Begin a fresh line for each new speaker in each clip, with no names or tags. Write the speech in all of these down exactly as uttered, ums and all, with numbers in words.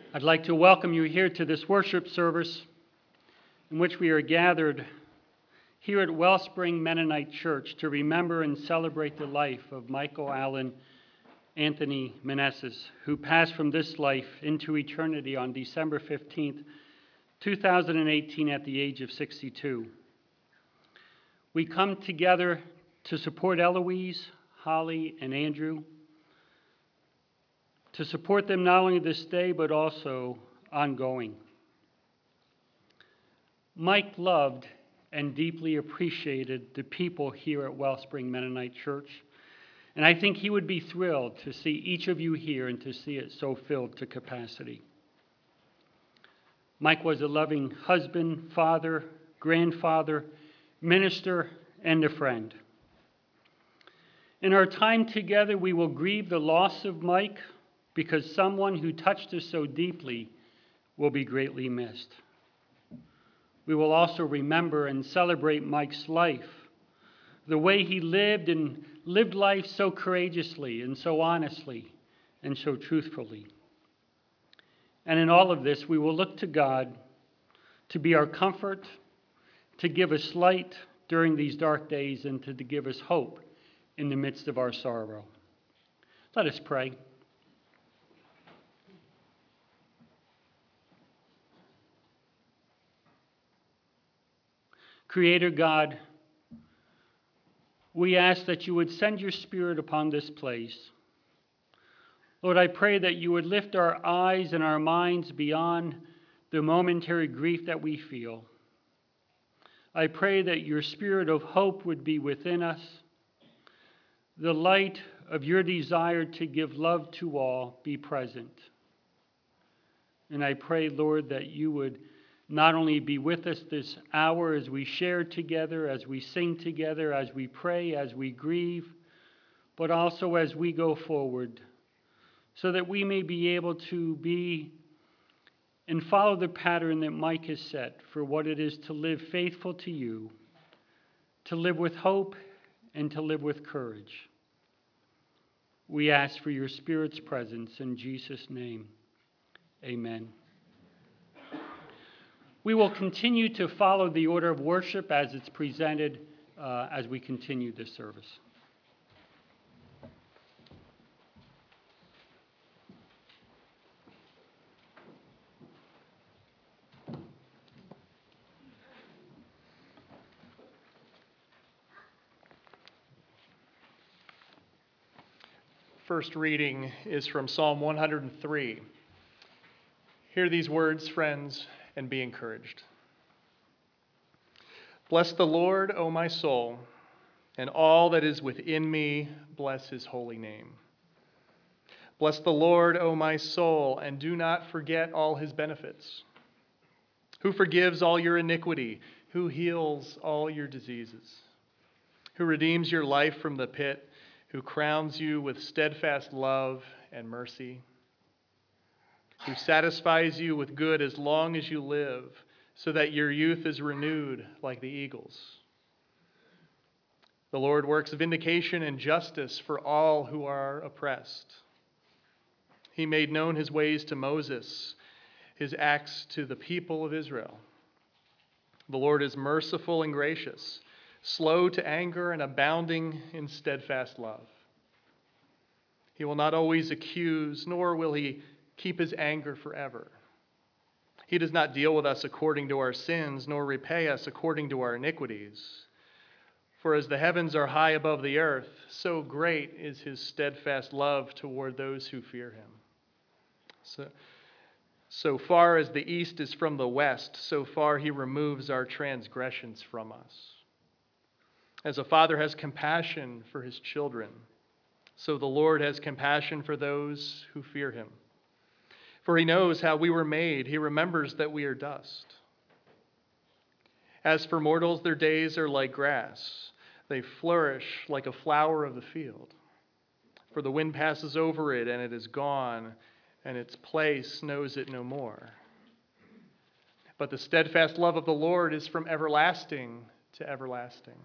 I'd like to welcome you here to this worship service in which we are gathered here at Wellspring Mennonite Church to remember and celebrate the life of Michael Allen Anthony Meneses, who passed from this life into eternity on December fifteenth, two thousand eighteen at the age of sixty-two. We come together to support Eloise, Holly, and Andrew, to support them not only this day, but also ongoing. Mike loved and deeply appreciated the people here at Wellspring Mennonite Church, and I think he would be thrilled to see each of you here and to see it so filled to capacity. Mike was a loving husband, father, grandfather, minister, and a friend. In our time together, we will grieve the loss of Mike, because someone who touched us so deeply will be greatly missed. We will also remember and celebrate Mike's life, the way he lived and lived life so courageously and so honestly and so truthfully. And in all of this, we will look to God to be our comfort, to give us light during these dark days, and to, to give us hope in the midst of our sorrow. Let us pray. Creator God, we ask that you would send your Spirit upon this place. Lord, I pray that you would lift our eyes and our minds beyond the momentary grief that we feel. I pray that your spirit of hope would be within us. The light of your desire to give love to all be present. And I pray, Lord, that you would not only be with us this hour as we share together, as we sing together, as we pray, as we grieve, but also as we go forward, so that we may be able to be and follow the pattern that Mike has set for what it is to live faithful to you, to live with hope, and to live with courage. We ask for your Spirit's presence in Jesus' name. Amen. We will continue to follow the order of worship as it's presented uh, as we continue this service.
First reading is from Psalm one hundred three. Hear these words, friends, and be encouraged. Bless the Lord, O my soul, and all that is within me, bless his holy name. Bless the Lord, O my soul, and do not forget all his benefits. Who forgives all your iniquity, who heals all your diseases, who redeems your life from the pit, who crowns you with steadfast love and mercy, who satisfies you with good as long as you live, so that your youth is renewed like the eagles. The Lord works vindication and justice for all who are oppressed. He made known his ways to Moses, his acts to the people of Israel. The Lord is merciful and gracious, slow to anger and abounding in steadfast love. He will not always accuse, nor will he keep his anger forever. He does not deal with us according to our sins, nor repay us according to our iniquities. For as the heavens are high above the earth, so great is his steadfast love toward those who fear him. So, so far as the east is from the west, so far he removes our transgressions from us. As a father has compassion for his children, so the Lord has compassion for those who fear him. For he knows how we were made. He remembers that we are dust. As for mortals, their days are like grass. They flourish like a flower of the field. For the wind passes over it, and it is gone, and its place knows it no more. But the steadfast love of the Lord is from everlasting to everlasting,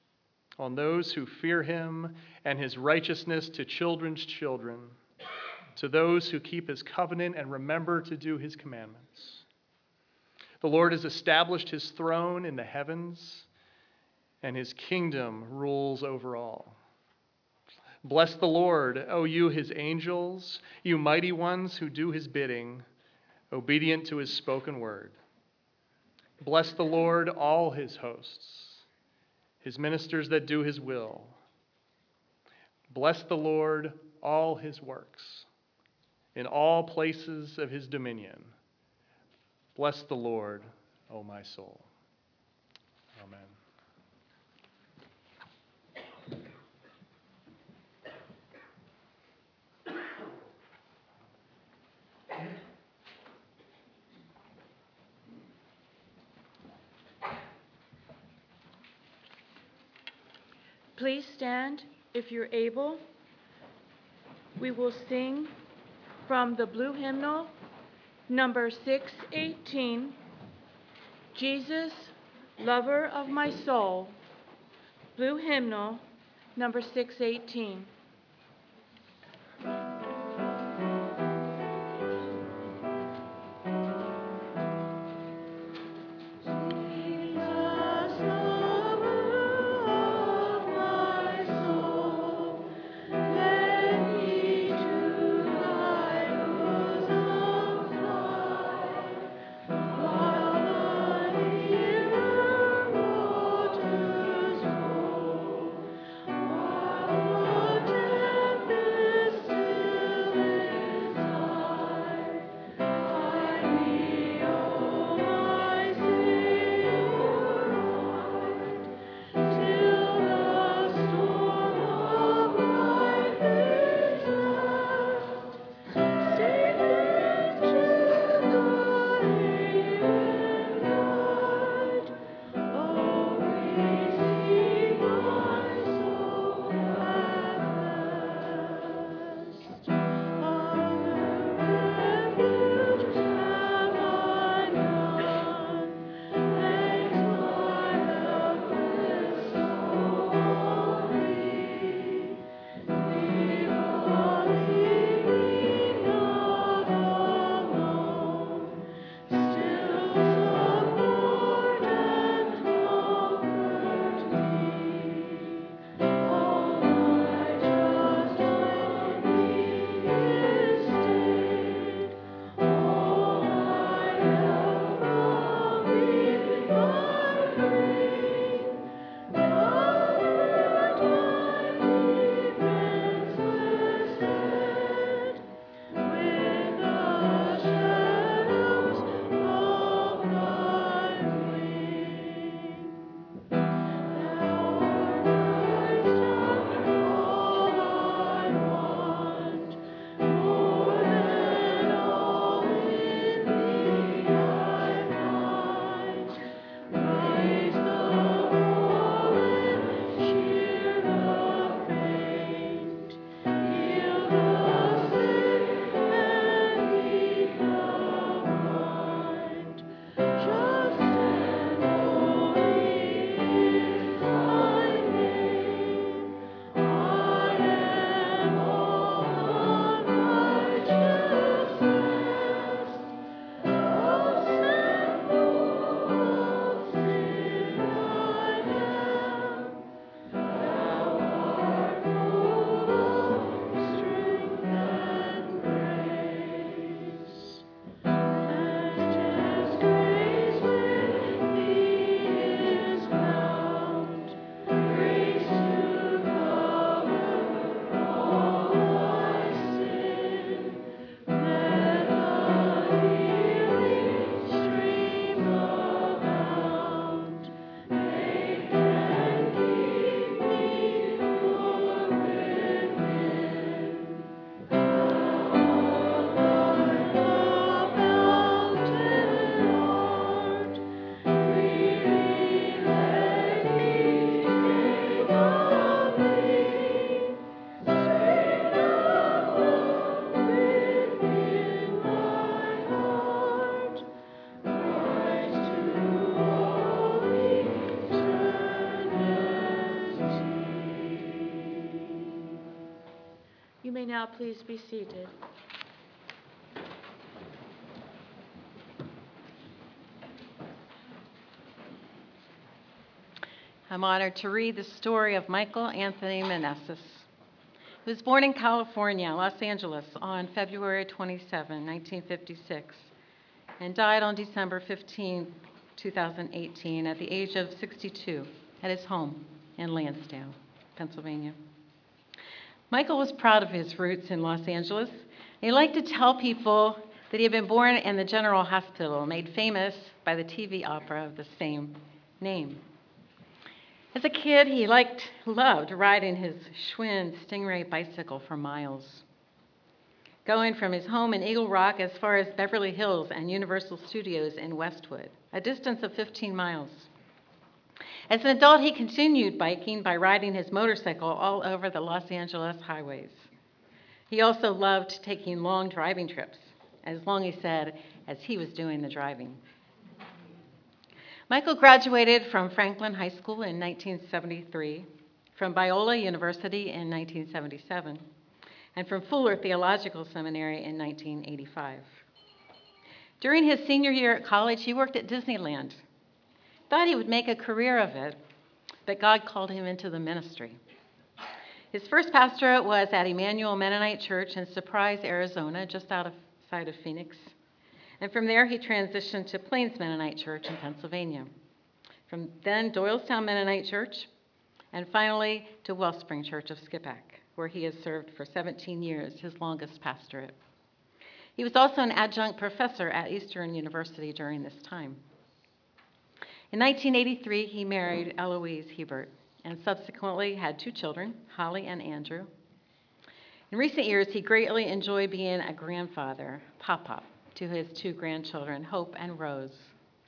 on those who fear him, and his righteousness to children's children, to those who keep his covenant and remember to do his commandments. The Lord has established his throne in the heavens, and his kingdom rules over all. Bless the Lord, O you his angels, you mighty ones who do his bidding, obedient to his spoken word. Bless the Lord, all his hosts, his ministers that do his will. Bless the Lord, all his works, in all places of his dominion. Bless the Lord, O my soul. Amen.
Please stand if you're able. We will sing from the blue hymnal, number six eighteen, Jesus, Lover of My Soul. Blue hymnal, number six eighteen. Water now please be seated.
I'm honored to read the story of Michael Anthony Meneses, who was born in California, Los Angeles, on February twenty-seventh, nineteen fifty-six, and died on December fifteenth, two thousand eighteen, at the age of sixty-two, at his home in Lansdale, Pennsylvania. Michael was proud of his roots in Los Angeles. He liked to tell people that he had been born in the General Hospital, made famous by the T V opera of the same name. As a kid, he liked, loved riding his Schwinn Stingray bicycle for miles, going from his home in Eagle Rock as far as Beverly Hills and Universal Studios in Westwood, a distance of fifteen miles. As an adult, he continued biking by riding his motorcycle all over the Los Angeles highways. He also loved taking long driving trips, as long, he said, as he was doing the driving. Michael graduated from Franklin High School in nineteen seventy-three, from Biola University in nineteen seventy-seven, and from Fuller Theological Seminary in nineteen eighty-five. During his senior year at college, he worked at Disneyland. Thought he would make a career of it, but God called him into the ministry. His first pastorate was at Emmanuel Mennonite Church in Surprise, Arizona, just outside of Phoenix. And from there, he transitioned to Plains Mennonite Church in Pennsylvania. From then, Doylestown Mennonite Church, and finally to Wellspring Church of Skipack, where he has served for seventeen years, his longest pastorate. He was also an adjunct professor at Eastern University during this time. In nineteen eighty-three, he married Eloise Hebert and subsequently had two children, Holly and Andrew. In recent years, he greatly enjoyed being a grandfather, Pop-Pop, to his two grandchildren, Hope and Rose.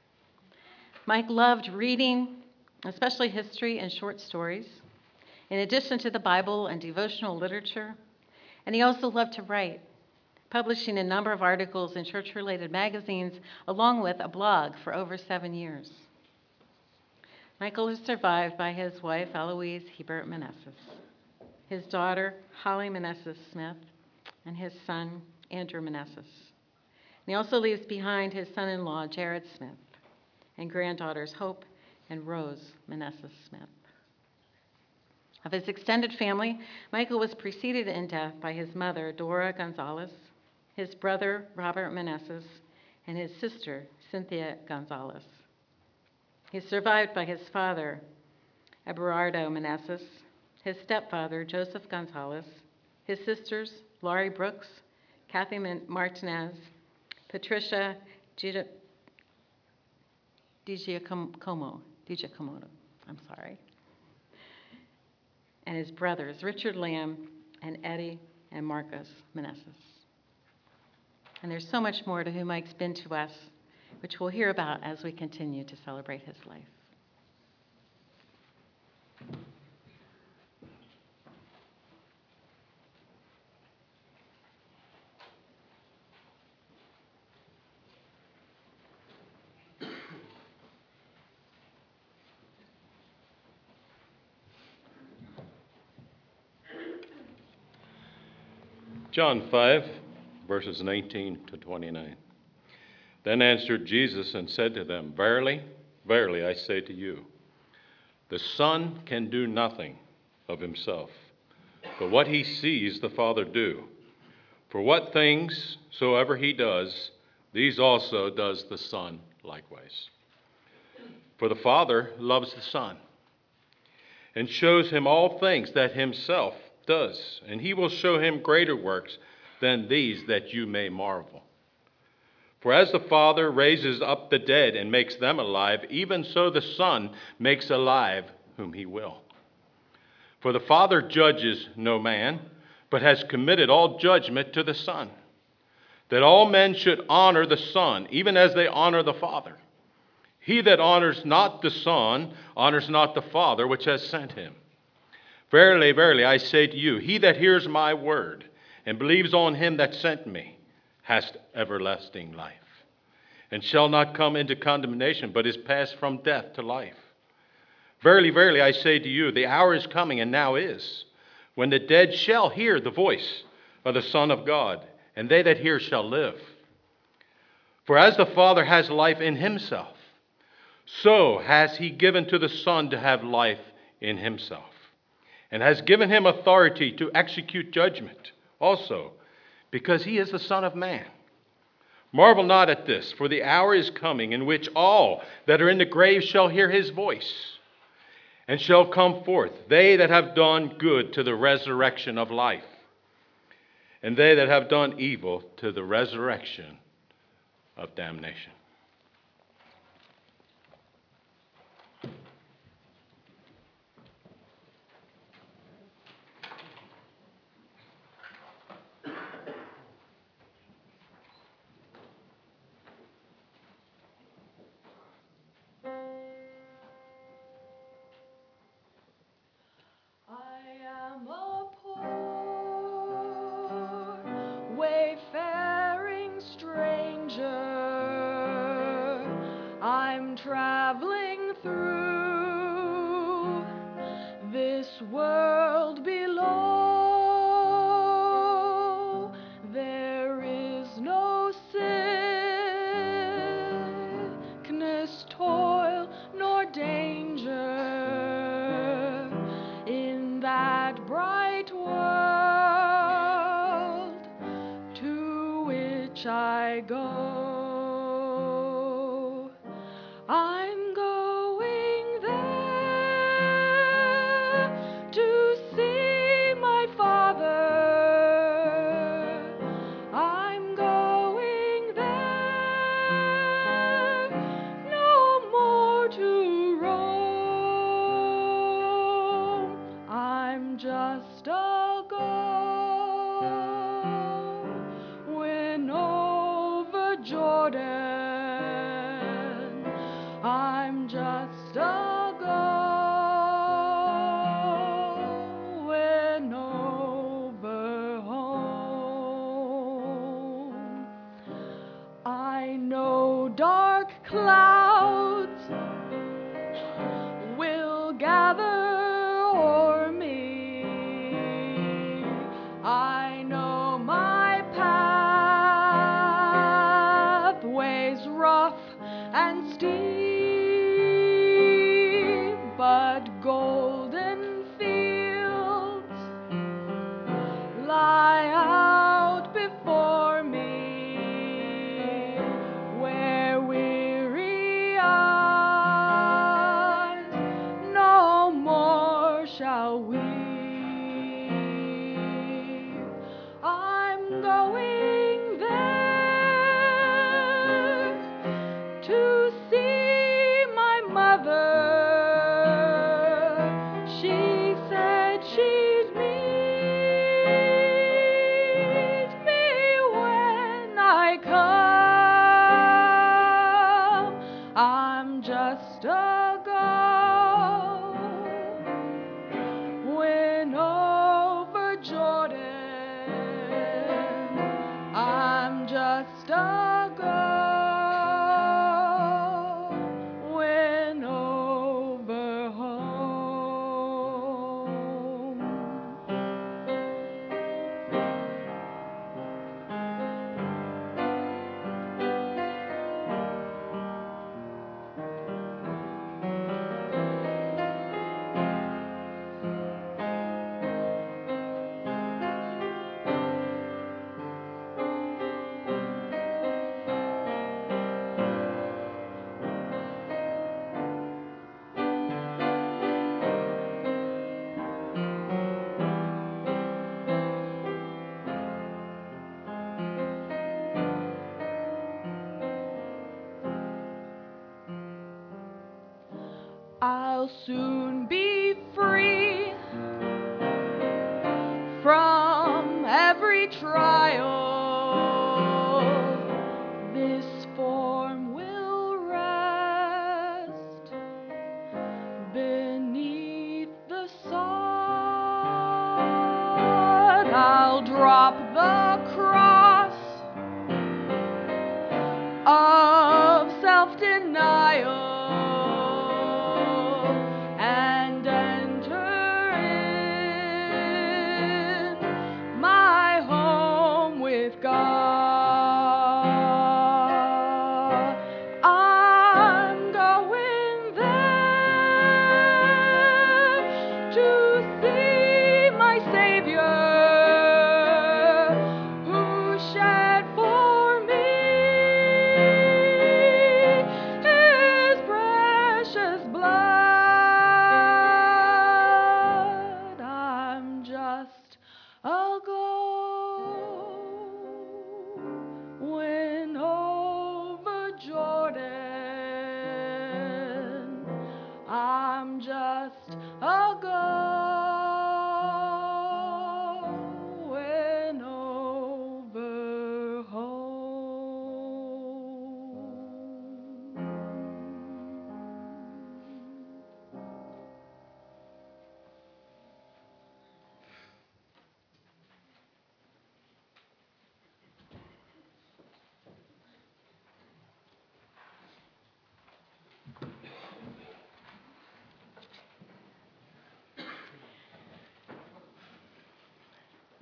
Mike loved reading, especially history and short stories, in addition to the Bible and devotional literature, and he also loved to write, publishing a number of articles in church-related magazines, along with a blog for over seven years. Michael is survived by his wife, Eloise Hebert Meneses, his daughter, Holly Meneses Smith, and his son, Andrew Meneses. And he also leaves behind his son-in-law, Jared Smith, and granddaughters Hope and Rose Meneses Smith. Of his extended family, Michael was preceded in death by his mother, Dora Gonzalez, his brother, Robert Meneses, and his sister, Cynthia Gonzalez. He's survived by his father, Eberardo Meneses, his stepfather, Joseph Gonzalez, his sisters, Laurie Brooks, Kathy Martinez, Patricia DiGiacomo, DiGiacomo, I'm sorry, and his brothers, Richard Lamb and Eddie and Marcos Meneses. And there's so much more to who Mike's been to us, which we'll hear about as we continue to celebrate his life.
John five, verses nineteen to twenty-nine. Then answered Jesus and said to them, Verily, verily, I say to you, the Son can do nothing of himself, but what he sees the Father do. For what things soever he does, these also does the Son likewise. For the Father loves the Son, and shows him all things that himself does, and he will show him greater works than these, that you may marvel. For as the Father raises up the dead and makes them alive, even so the Son makes alive whom he will. For the Father judges no man, but has committed all judgment to the Son, that all men should honor the Son, even as they honor the Father. He that honors not the Son honors not the Father which has sent him. Verily, verily, I say to you, he that hears my word and believes on him that sent me hath everlasting life, and shall not come into condemnation, but is passed from death to life. Verily, verily, I say to you, the hour is coming, and now is, when the dead shall hear the voice of the Son of God, and they that hear shall live. For as the Father has life in himself, so has he given to the Son to have life in himself, and has given him authority to execute judgment also, because he is the Son of Man. Marvel not at this, for the hour is coming in which all that are in the grave shall hear his voice, and shall come forth, they that have done good to the resurrection of life, and they that have done evil to the resurrection of damnation.
Wayfaring stranger, I'm traveling through this world below. There is no sickness, toil, nor danger in that bright world to which I go. I'm going there to see my Father. I'm going there no more to roam. I'm just a going over Jordan. I'm just a going over home. I know dark clouds will gather o'er me. I know my pathway's rough and steep, but golden fields lie out before me, where weary eyes no more shall weep. I'm going there to see my mother. She said she'd meet me when I come. I'm just a going over Jordan. I'm just a going over home. I'll soon be free from every trial. This form will rest beneath the sod. I'll drop the cross of self-denial and enter in my home.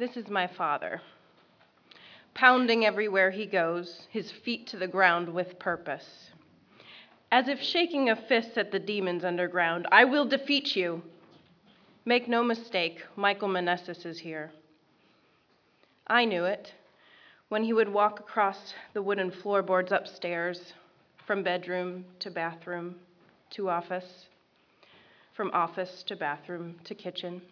This is my father, pounding everywhere he goes, his feet to the ground with purpose. As if shaking a fist at the demons underground, I will defeat you. Make no mistake, Michael Manessis is here. I knew it when he would walk across the wooden floorboards upstairs, from bedroom to bathroom to office, from office to bathroom to kitchen.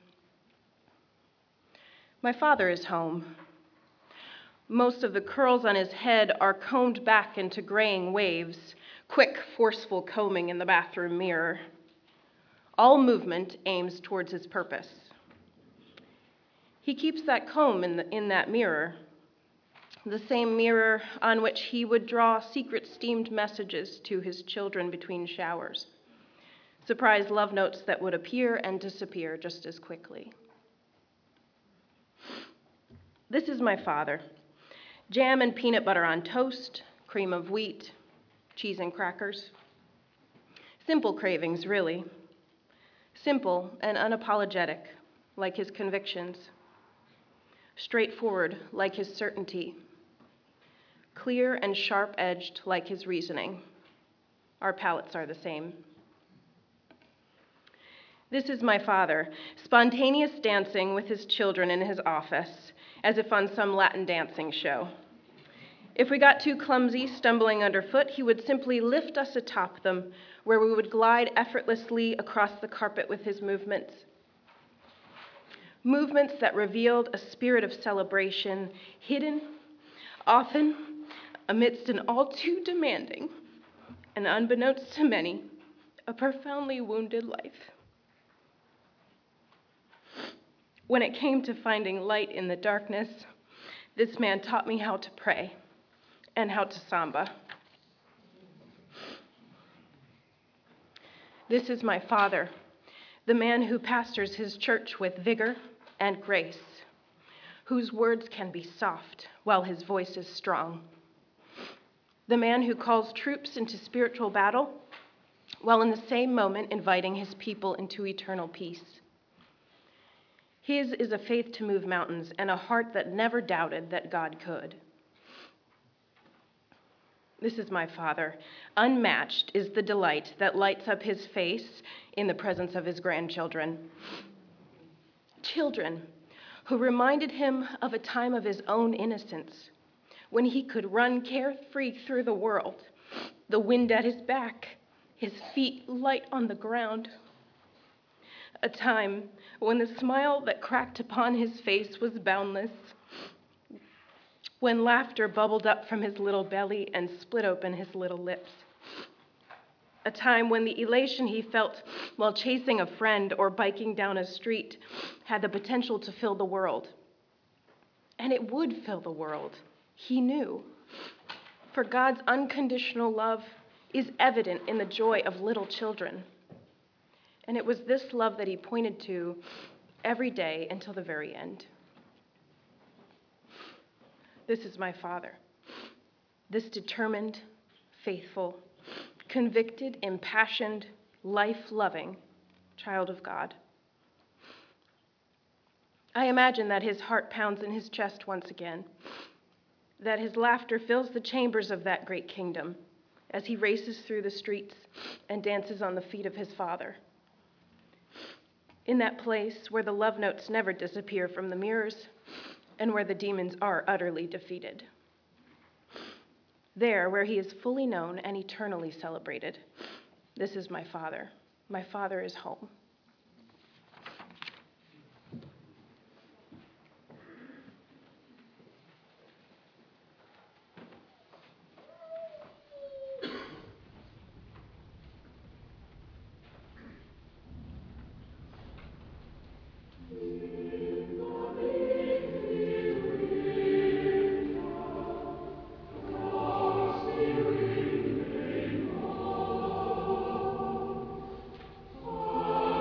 My father is home. Most of the curls on his head are combed back into graying waves, quick, forceful combing in the bathroom mirror. All movement aims towards his purpose. He keeps that comb in, the, in that mirror, the same mirror on which he would draw secret steamed messages to his children between showers, surprise love notes that would appear and disappear just as quickly. This is my father. Jam and peanut butter on toast, cream of wheat, cheese and crackers. Simple cravings, really. Simple and unapologetic, like his convictions. Straightforward, like his certainty. Clear and sharp-edged, like his reasoning. Our palates are the same. This is my father, spontaneous dancing with his children in his office, as if on some Latin dancing show. If we got too clumsy, stumbling underfoot, he would simply lift us atop them, where we would glide effortlessly across the carpet with his movements. Movements that revealed a spirit of celebration, hidden, often amidst an all too demanding, and unbeknownst to many, a profoundly wounded life. When it came to finding light in the darkness, this man taught me how to pray and how to samba. This is my father, the man who pastors his church with vigor and grace, whose words can be soft while his voice is strong. The man who calls troops into spiritual battle while in the same moment inviting his people into eternal peace. His is a faith to move mountains and a heart that never doubted that God could. This is my father. Unmatched is the delight that lights up his face in the presence of his grandchildren. Children who reminded him of a time of his own innocence, when he could run carefree through the world, the wind at his back, his feet light on the ground. A time when the smile that cracked upon his face was boundless, when laughter bubbled up from his little belly and split open his little lips. A time when the elation he felt while chasing a friend or biking down a street had the potential to fill the world. And it would fill the world, he knew. For God's unconditional love is evident in the joy of little children. And it was this love that he pointed to every day until the very end. This is my father, this determined, faithful, convicted, impassioned, life-loving child of God. I imagine that his heart pounds in his chest once again, that his laughter fills the chambers of that great kingdom as he races through the streets and dances on the feet of his father. In that place where the love notes never disappear from the mirrors and where the demons are utterly defeated. There, where he is fully known and eternally celebrated. This is my father. My father is home.
Oh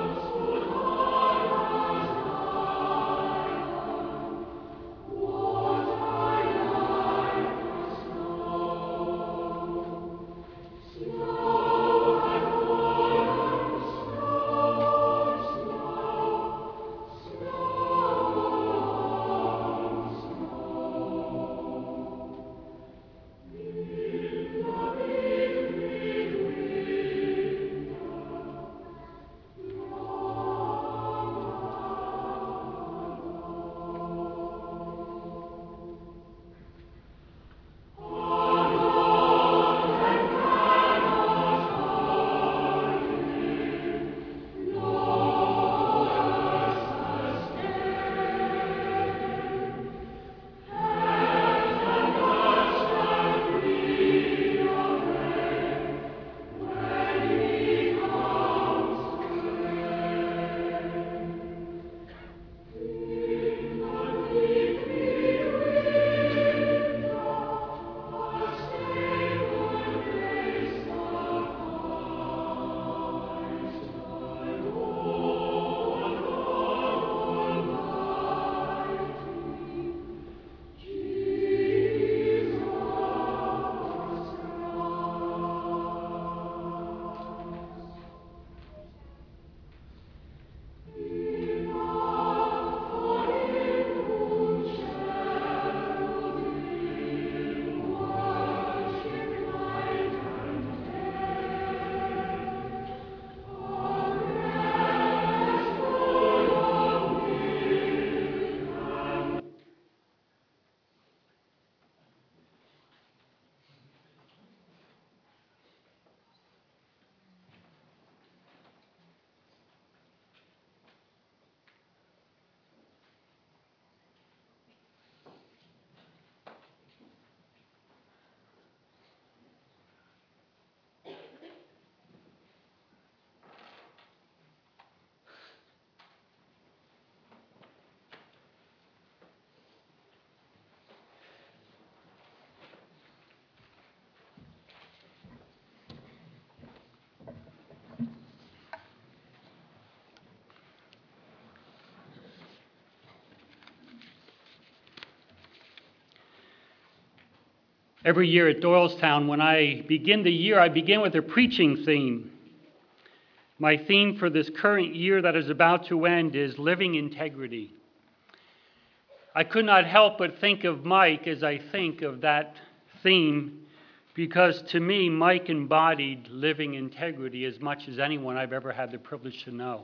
Every year at Doylestown, when I begin the year, I begin with a preaching theme. My theme for this current year that is about to end is living integrity. I could not help but think of Mike as I think of that theme, because to me, Mike embodied living integrity as much as anyone I've ever had the privilege to know.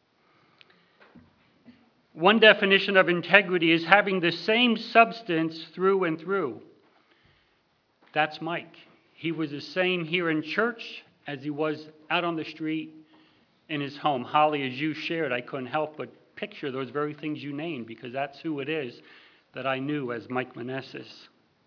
One definition of integrity is having the same substance through and through. That's Mike. He was the same here in church as he was out on the street in his home. Holly, as you shared, I couldn't help but picture those very things you named, because that's who it is that I knew as Mike Meneses.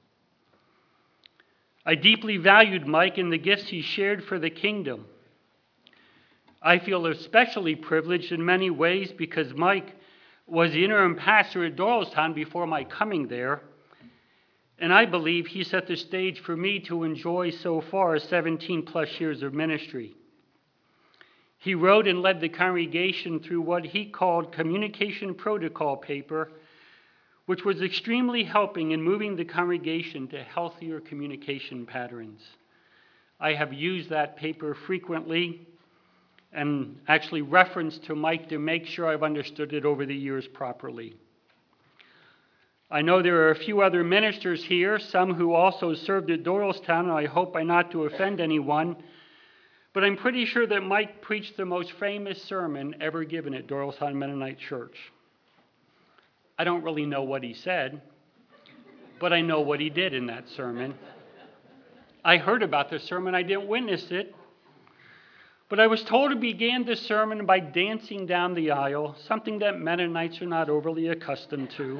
I deeply valued Mike and the gifts he shared for the kingdom. I feel especially privileged in many ways because Mike was the interim pastor at Doylestown before my coming there, and I believe he set the stage for me to enjoy so far seventeen plus years of ministry. He wrote and led the congregation through what he called communication protocol paper, which was extremely helping in moving the congregation to healthier communication patterns. I have used that paper frequently and actually referenced to Mike to make sure I've understood it over the years properly. I know there are a few other ministers here, some who also served at Doylestown, and I hope I not to offend anyone, but I'm pretty sure that Mike preached the most famous sermon ever given at Doylestown Mennonite Church. I don't really know what he said, but I know what he did in that sermon. I heard about the sermon, I didn't witness it, but I was told he began the sermon by dancing down the aisle, something that Mennonites are not overly accustomed to.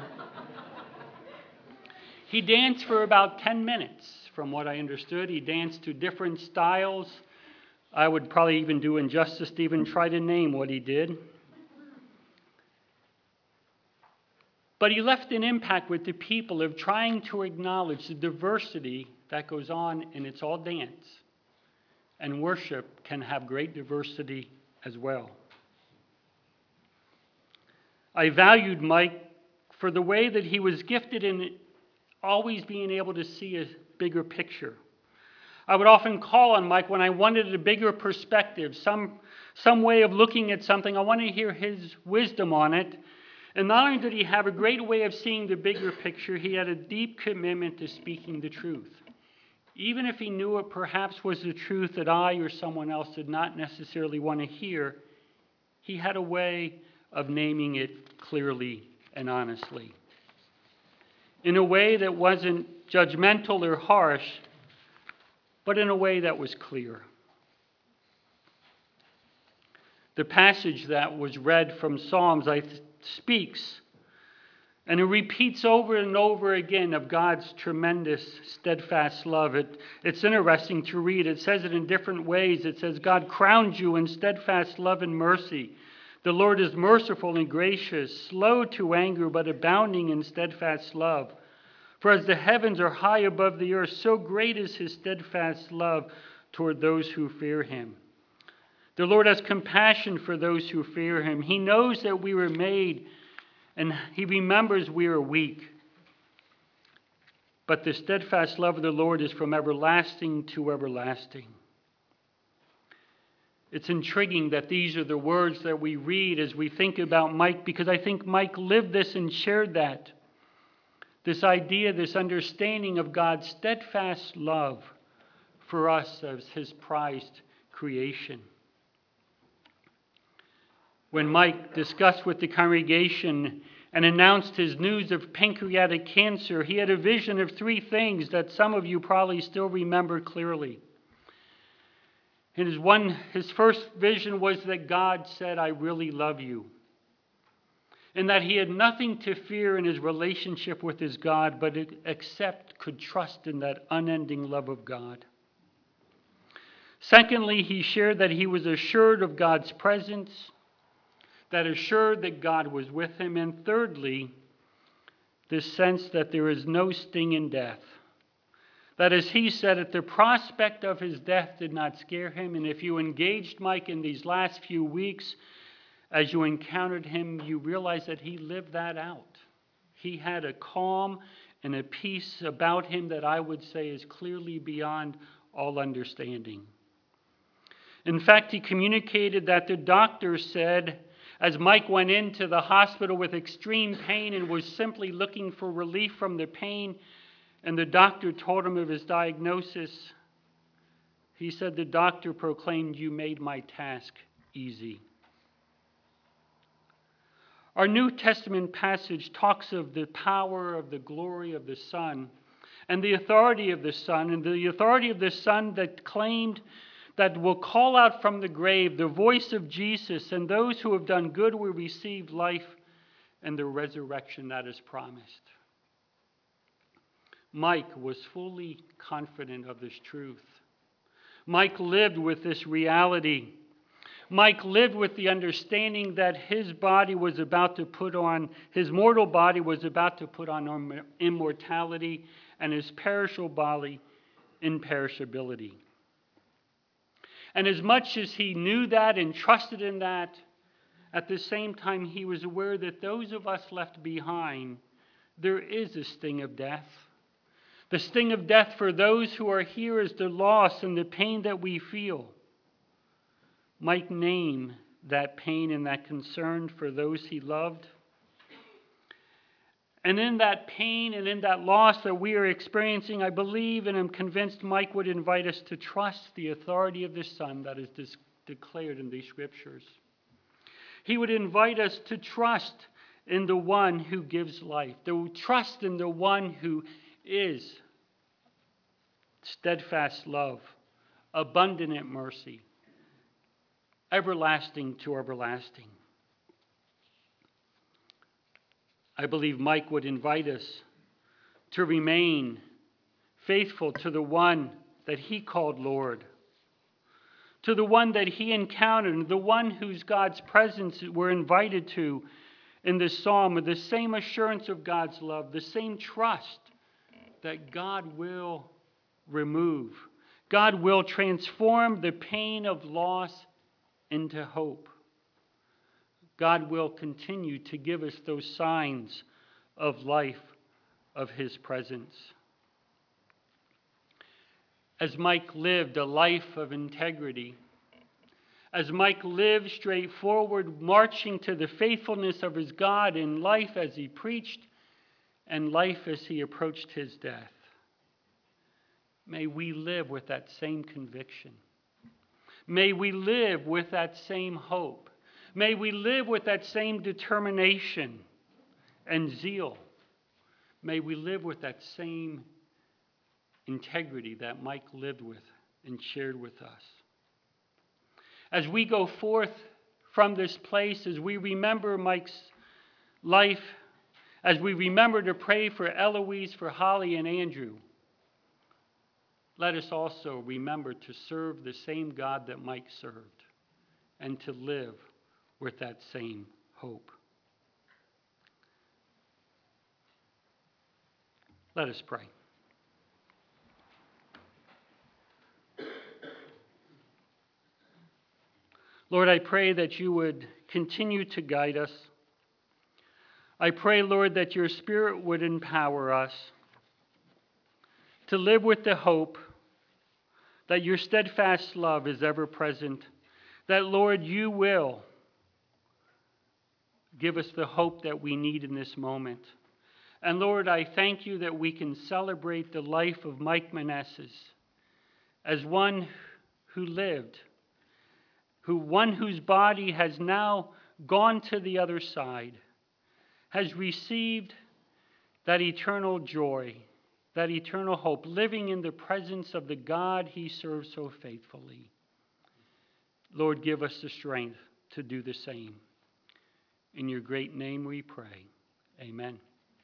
He danced for about ten minutes, from what I understood. He danced to different styles. I would probably even do injustice to even try to name what he did. But he left an impact with the people of trying to acknowledge the diversity that goes on, and it's all dance. And worship can have great diversity as well. I valued Mike for the way that he was gifted in always being able to see a bigger picture. I would often call on Mike when I wanted a bigger perspective, some, some way of looking at something. I wanted to hear his wisdom on it. And not only did he have a great way of seeing the bigger picture, he had a deep commitment to speaking the truth. Even if he knew it perhaps was the truth that I or someone else did not necessarily want to hear, he had a way of naming it clearly and honestly. In a way that wasn't judgmental or harsh, but in a way that was clear. The passage that was read from Psalms I th- speaks, and it repeats over and over again of God's tremendous, steadfast love. It, it's interesting to read. It says it in different ways. It says, God crowns you in steadfast love and mercy. The Lord is merciful and gracious, slow to anger, but abounding in steadfast love. For as the heavens are high above the earth, so great is his steadfast love toward those who fear him. The Lord has compassion for those who fear him. He knows that we were made, and he remembers we are weak. But the steadfast love of the Lord is from everlasting to everlasting. It's intriguing that these are the words that we read as we think about Mike, because I think Mike lived this and shared that. This idea, this understanding of God's steadfast love for us as his prized creation. When Mike discussed with the congregation and announced his news of pancreatic cancer, he had a vision of three things that some of you probably still remember clearly. And his, one, his first vision was that God said, I really love you. And that he had nothing to fear in his relationship with his God, but except could trust in that unending love of God. Secondly, he shared that he was assured of God's presence, that assured that God was with him. And thirdly, this sense that there is no sting in death. That, as he said it, the prospect of his death did not scare him. And if you engaged Mike in these last few weeks, as you encountered him, you realize that he lived that out. He had a calm and a peace about him that I would say is clearly beyond all understanding. In fact, he communicated that the doctor said, as Mike went into the hospital with extreme pain and was simply looking for relief from the pain, and the doctor told him of his diagnosis, he said, the doctor proclaimed, "You made my task easy." Our New Testament passage talks of the power of the glory of the Son and the authority of the Son, and the authority of the Son that claimed that will call out from the grave the voice of Jesus, and those who have done good will receive life and the resurrection that is promised. Mike was fully confident of this truth. Mike lived with this reality. Mike lived with the understanding that his body was about to put on, his mortal body was about to put on immortality, and his perishable body imperishability. And as much as he knew that and trusted in that, at the same time he was aware that those of us left behind, there is a sting of death. The sting of death for those who are here is the loss and the pain that we feel. Mike named that pain and that concern for those he loved. And in that pain and in that loss that we are experiencing, I believe and am convinced Mike would invite us to trust the authority of the Son that is dis- declared in these scriptures. He would invite us to trust in the one who gives life, to trust in the one who is steadfast love, abundant in mercy, everlasting to everlasting. I believe Mike would invite us to remain faithful to the one that he called Lord, to the one that he encountered, the one whose God's presence we're invited to in this psalm, with the same assurance of God's love, the same trust that God will remove. God will transform the pain of loss into hope. God will continue to give us those signs of life, of his presence. As Mike lived a life of integrity, as Mike lived straightforward, marching to the faithfulness of his God in life as he preached and life as he approached his death, may we live with that same conviction. May we live with that same hope. May we live with that same determination and zeal. May we live with that same integrity that Mike lived with and shared with us. As we go forth from this place, as we remember Mike's life, as we remember to pray for Eloise, for Holly, and Andrew, let us also remember to serve the same God that Mike served and to live with that same hope. Let us pray. Lord, I pray that you would continue to guide us. I pray, Lord, that your Spirit would empower us to live with the hope that your steadfast love is ever present, that, Lord, you will give us the hope that we need in this moment. And Lord, I thank you that we can celebrate the life of Mike Meneses as one who lived, who one whose body has now gone to the other side, has received that eternal joy, that eternal hope, living in the presence of the God he serves so faithfully. Lord, give us the strength to do the same. In your great name we pray. Amen.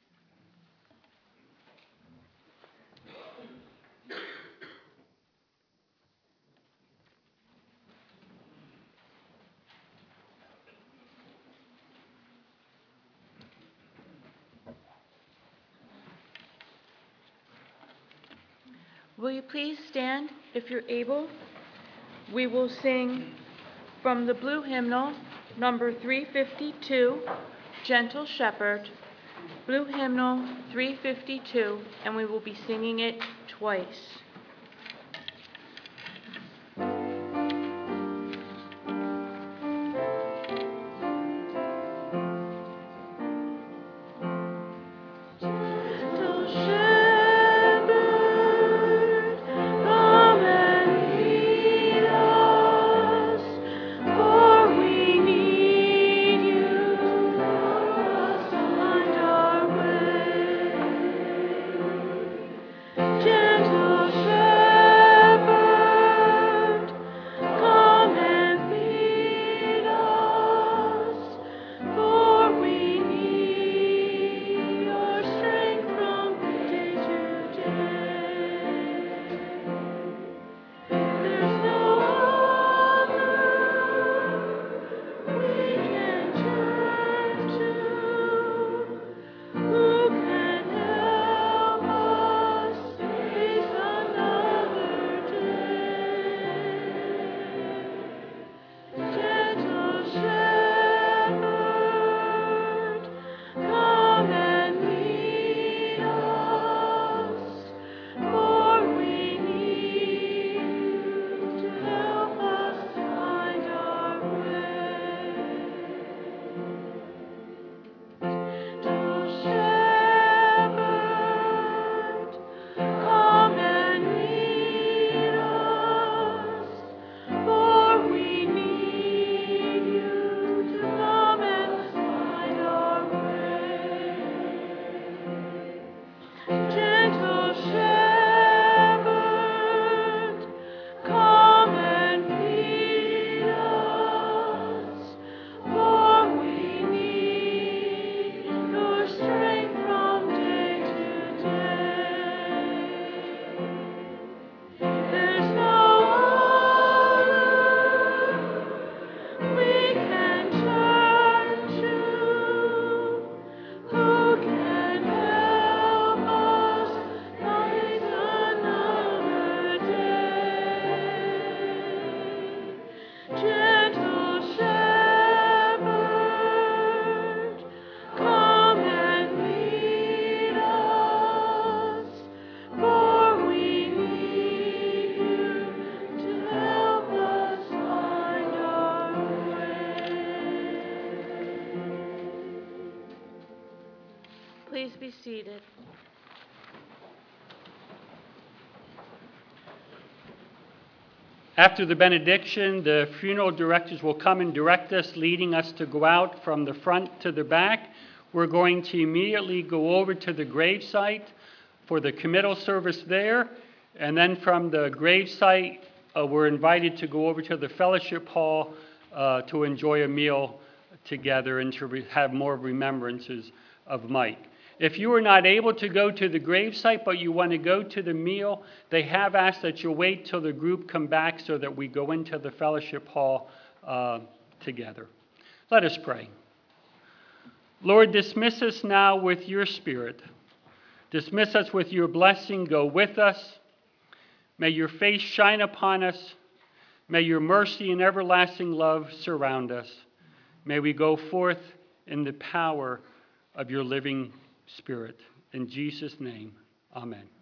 Will you please stand if you're able? We will sing from the blue hymnal, number three fifty-two, Gentle Shepherd, Blue Hymnal three fifty-two, and we will be singing it twice. Please be seated.
After the benediction, the funeral directors will come and direct us, leading us to go out from the front to the back. We're going to immediately go over to the gravesite for the committal service there, and then from the gravesite, uh, we're invited to go over to the fellowship hall uh, to enjoy a meal together and to re- have more remembrances of Mike. If you are not able to go to the gravesite, but you want to go to the meal, they have asked that you wait till the group come back so that we go into the fellowship hall uh, together. Let us pray. Lord, dismiss us now with your Spirit. Dismiss us with your blessing. Go with us. May your face shine upon us. May your mercy and everlasting love surround us. May we go forth in the power of your living Spirit. In Jesus' name, amen.